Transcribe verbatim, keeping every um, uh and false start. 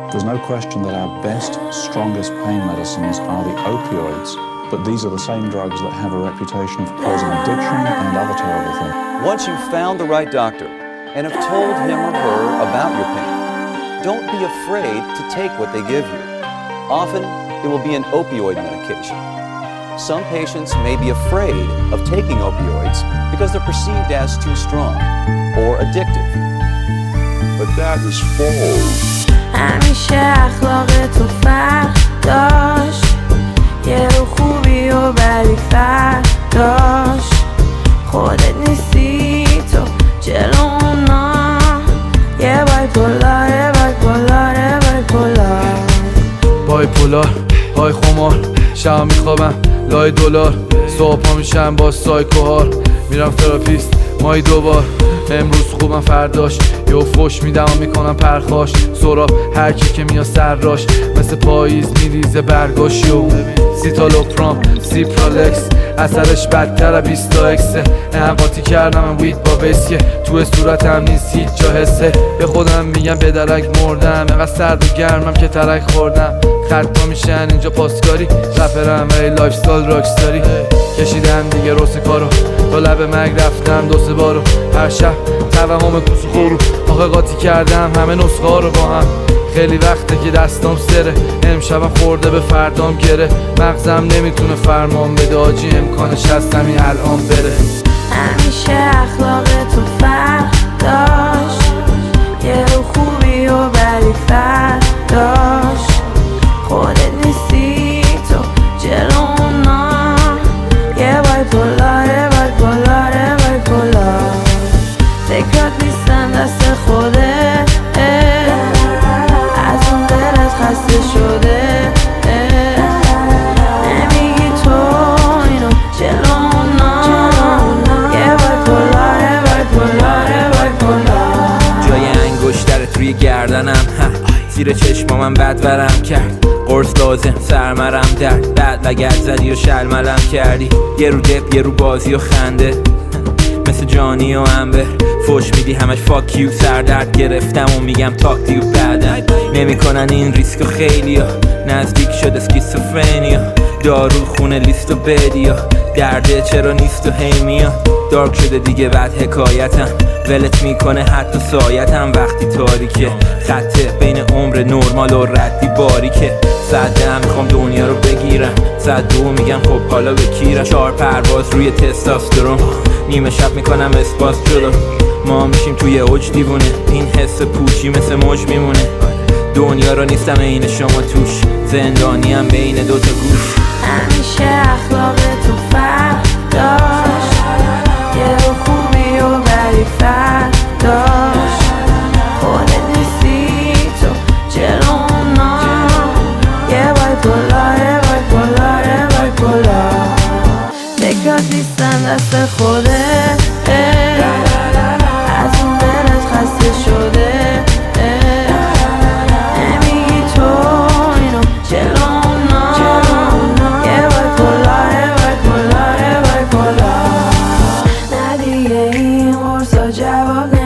There's no question that our best, strongest pain medicines are the opioids, but these are the same drugs that have a reputation of causing addiction and other terrible things. Once you've found the right doctor and have told him or her about your pain, don't be afraid to take what they give you. Often, it will be an opioid medication. Some patients may be afraid of taking opioids because they're perceived as too strong or addictive. But that is false. همیشه اخلاق تو فرق داشت، یه رو خوبی و بدی فرق داشت. خودت نیستی تو جلو اونا، یه بایپولار یه بایپولار یه بایپولار. بایپولار های خمار، شب میخوابم لای دلار، صبح پا میشم با سایکوهار، میرم تراپیست مایی دوبار. امروز خوبم فرداش یه فوش میدم و میکنم پرخاش، سراب هر کی که میاد سرراش، مثل پاییز میریزه برگاشیو. سیتالوپرام سیپرالکس اثرش بدتر بیستا اکسه، انقاطی کردم وید با ویسکه، تو صورتم نیست هیچ جا حسه. به خودم میگم به درک مردم، اینقدر سرد و گرمم که ترک خوردم. خطا میشن اینجا پاسکاری، رپرم ولی لایف استایل راکستاری. کشیدم دیگه روس کارو، تا لب مرگ رفتم دو سه بارو. هر شب توهم کوسو خورو، آخه قاطی کردم همه نسخه ها رو با هم. خیلی وقته که دستام سره، امشبم خورده به فردام گره. مغزم نمیتونه فرمان بده، آجی امکانش هست همین الان بره. همیشه اخلاق تو فرق داشت، یه رو خوبی و بدی فرق داشت. خودت نیستی تو جلو اونا، یه بایپولار یه بایپولار یه بایپولار. فکرات نیستن دست خودت، از اون دلت خسته شده. نمیگی تو اینو جلو اونا، یه بایپولار یه بایپولار یه بایپولار. جای انگشترت روی گردنم، زیر چشمامم بد ورم کرد. قرص لازم سرمرم درد، بعد لگد زدی و شلملم کردی. یه رو دپ یه رو بازی و خنده، مثل جانی و انبر. فوش میدی همش فاکیو، سردرد گرفتم و میگم تاکتی و بعدن نمیکنن این ریسک و خیلیا. نزدیک شد اسکیزوفرنیا، دارو خونه لیست و بدیا. درده چرا نیست و هی میاد، دارک شده دیگه بعد حکایتم. ولت میکنه حتی سایتم وقتی تاریکه. خطه بین عمر نرمال و ردی باریکه. صد هم میخوام دنیا رو بگیرم، صد دو میگم خب حالا بکیرم. چهار پرواز روی تستاسترون، نیمه شب میکنم اسپاس جلو. ما میشیم توی اوج دیوونه، این حس پوچی مثل موج میمونه. دنیا رو نیستم این شما توش، زندانیم بین دوتا گوش. همیشه اخلاق تو فرق داشت، یه رو خوبی و بدی فرق داشت. خودت نیستی تو جلو اونا، یه بایپولار یه بایپولار یه بایپولار. فکرات نیستن دست خودت، از اون دلت خسته شده. نمیگی تو اینو جلو اونا، یه بایپولار یه بایپولار یه بایپولار. نه دیگه این قرصا جواب